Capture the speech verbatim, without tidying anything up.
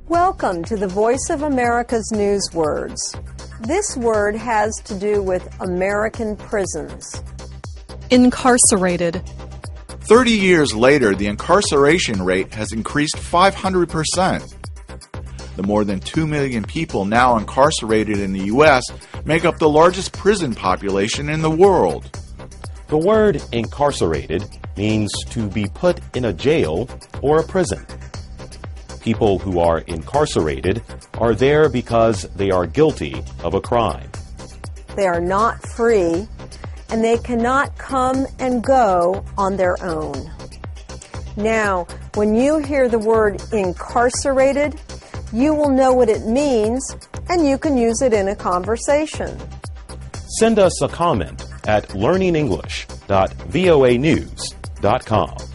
Welcome to the Voice of America's News Words. This word has to do with American prisons. Incarcerated. Thirty years later, the incarceration rate has increased five hundred percent. The more than two million people now incarcerated in the U S make up the largest prison population in the world. The word incarcerated means to be put in a jail or a prison. People who are incarcerated are there because they are guilty of a crime. They are not free, and they cannot come and go on their own. Now, when you hear the word incarcerated, you will know what it means, and you can use it in a conversation. Send us a comment at learning english dot voa news dot com.